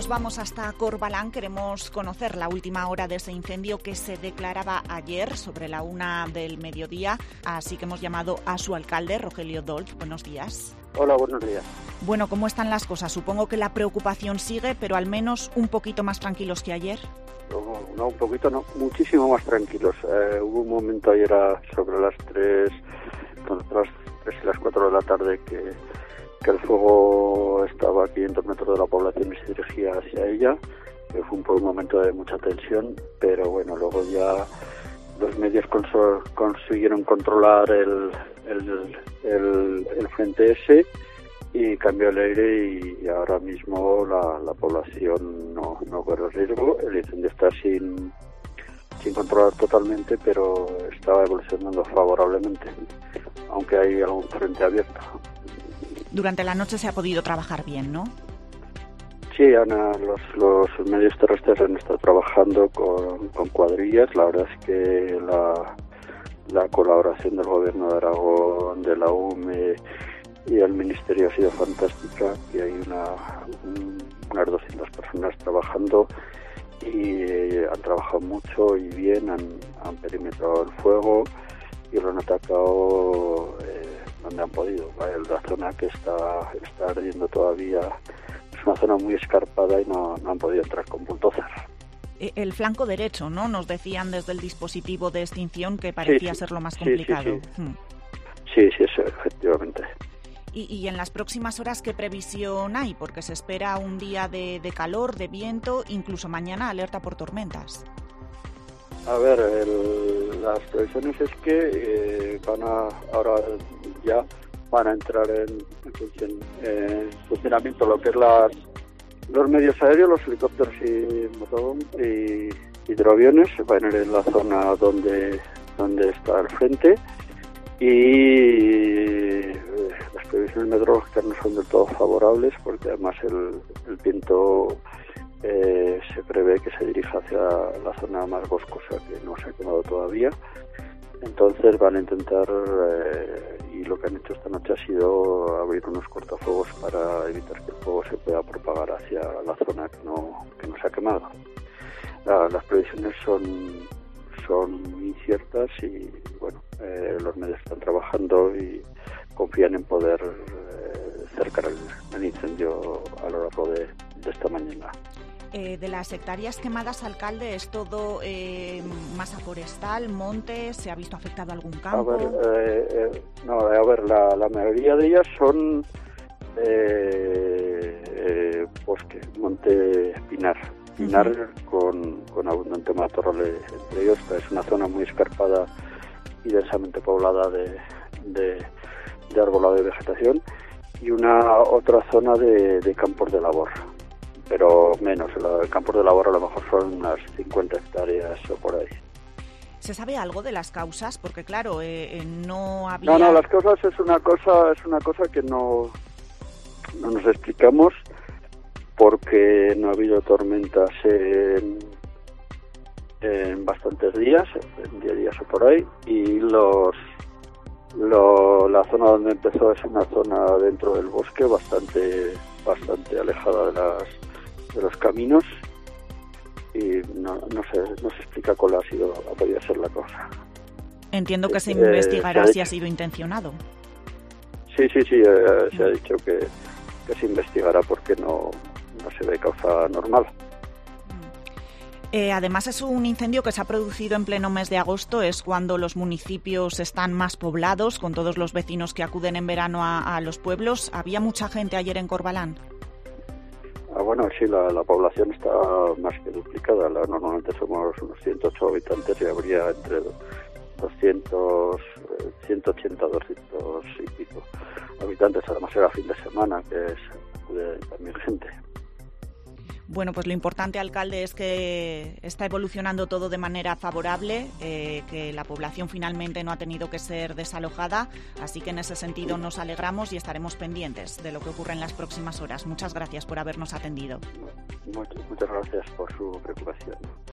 Nos vamos hasta Corbalán. Queremos conocer la última hora de ese incendio que se declaraba ayer sobre la 1 del mediodía. Así que hemos llamado a su alcalde, Rogelio Dolt. Buenos días. Hola, buenos días. Bueno, ¿cómo están las cosas? Supongo que la preocupación sigue, pero al menos un poquito más tranquilos que ayer. No, un poquito no, muchísimo más tranquilos. Hubo un momento ayer sobre las 3 y las 4 de la tarde que el fuego estaba a 500 metros de la población y se dirigía hacia ella, que fue un momento de mucha tensión, pero bueno, luego ya los medios consiguieron controlar el frente ese y cambió el aire y ahora mismo la población no corre riesgo. El incendio está sin controlar totalmente, pero está evolucionando favorablemente, aunque hay algún frente abierto. Durante la noche se ha podido trabajar bien, ¿no? Sí, Ana, los medios terrestres han estado trabajando con cuadrillas. La verdad es que la colaboración del Gobierno de Aragón, de la UME y el Ministerio ha sido fantástica, y hay unas 200 personas trabajando y han trabajado mucho y bien, han perimetrado el fuego y lo han atacado donde han podido. La zona que está ardiendo todavía es una zona muy escarpada y no han podido entrar con bulldozer. El flanco derecho, ¿no? Nos decían desde el dispositivo de extinción que parecía ser lo más complicado. Sí, efectivamente. Y en las próximas horas, ¿qué previsión hay? Porque se espera un día de calor, de viento, incluso mañana alerta por tormentas. A ver, las previsiones es que ahora ya van a entrar en funcionamiento lo que es los medios aéreos, los helicópteros y hidroaviones. Van a ir en la zona donde está el frente, y las previsiones meteorológicas no son del todo favorables, porque además el viento se prevé que se dirija hacia la zona más boscosa, que no se ha quemado todavía. Entonces van a intentar, y lo que han hecho esta noche ha sido abrir unos cortafuegos para evitar que el fuego se pueda propagar hacia la zona que no se ha quemado. Las previsiones son muy inciertas y bueno, los medios están trabajando y confían en poder cercar el incendio a lo largo de esta mañana. De las hectáreas quemadas, alcalde, ¿es todo masa forestal, monte? ¿Se ha visto afectado algún campo? La mayoría de ellas son bosque, monte pinar con abundante matorral entre ellos. Es una zona muy escarpada y densamente poblada de arbolado y vegetación, y una otra zona de campos de labor, pero menos. El campo de labor a lo mejor son unas 50 hectáreas o por ahí. ¿Se sabe algo de las causas? Porque claro, no había... No, las causas es una cosa que no nos explicamos, porque no ha habido tormentas en bastantes días, en 10 días o por ahí, y la zona donde empezó es una zona dentro del bosque, bastante alejada de los caminos, y no se explica cuál ha podido ser la causa. Entiendo que se investigará si ha sido intencionado. Sí, se ha dicho que se investigará, porque no se ve causa normal. Además, es un incendio que se ha producido en pleno mes de agosto, es cuando los municipios están más poblados, con todos los vecinos que acuden en verano a los pueblos. ¿Había mucha gente ayer en Corbalán? Bueno, sí, la población está más que duplicada. Normalmente somos unos 108 habitantes y habría entre 200, 180, 200 y pico habitantes. Además era fin de semana, que acude también gente. Bueno, pues lo importante, alcalde, es que está evolucionando todo de manera favorable, que la población finalmente no ha tenido que ser desalojada, así que en ese sentido nos alegramos y estaremos pendientes de lo que ocurre en las próximas horas. Muchas gracias por habernos atendido. Muchas gracias por su preocupación.